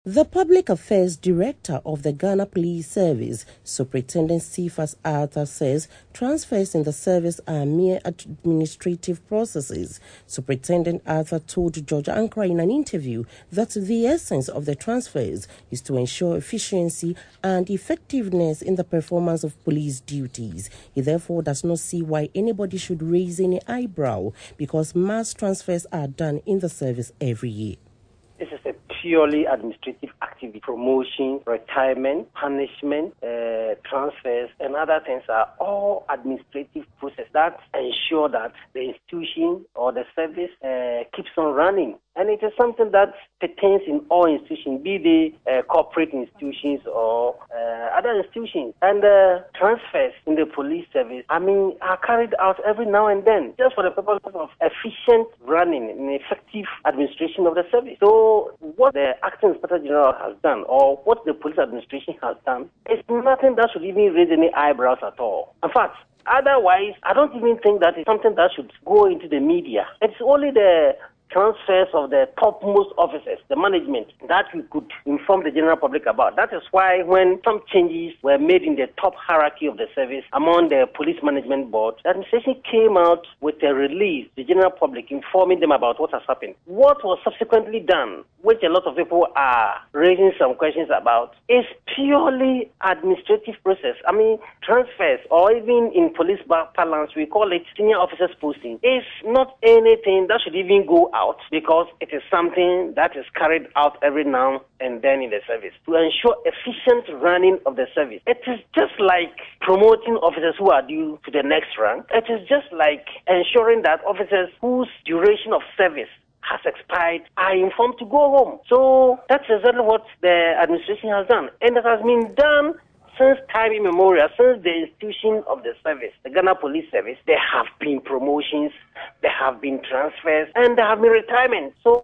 The Public Affairs Director of the Ghana Police Service, Superintendent Cephas Arthur, says transfers in the service are mere administrative processes. Superintendent Arthur told George Ankara in an interview that the essence of the transfers is to ensure efficiency and effectiveness in the performance of police duties. He therefore does not see why anybody should raise any eyebrow because mass transfers are done in the service every year. This is a purely administrative activity. Promotion, retirement, punishment, transfers, and other things are all administrative processes that ensure that the institution or the service keeps on running. And it is something that pertains in all institutions, be they corporate institutions or other institutions. And transfers in the police service, are carried out every now and then, just for the purpose of efficient running and effective administration of the service. So what the Acting Inspector General has done, or what the police administration has done, is nothing that should even raise any eyebrows at all. In fact, otherwise, I don't even think that is something that should go into the media. It's only the transfers of the topmost officers, the management, that we could inform the general public about. That is why when some changes were made in the top hierarchy of the service among the police management board, the administration came out with a release, the general public, informing them about what has happened. What was subsequently done, which a lot of people are raising some questions about, is purely administrative process. Transfers, or even in police parlance, we call it senior officers posting, is not anything that should even go out, because it is something that is carried out every now and then in the service to ensure efficient running of the service. It is just like promoting officers who are due to the next rank. It is just like ensuring that officers whose duration of service has expired are informed to go home. So that's exactly what the administration has done, and it has been done since time immemorial, since the institution of the service, the Ghana Police Service. There have been promotions, there have been transfers, and there have been retirements. So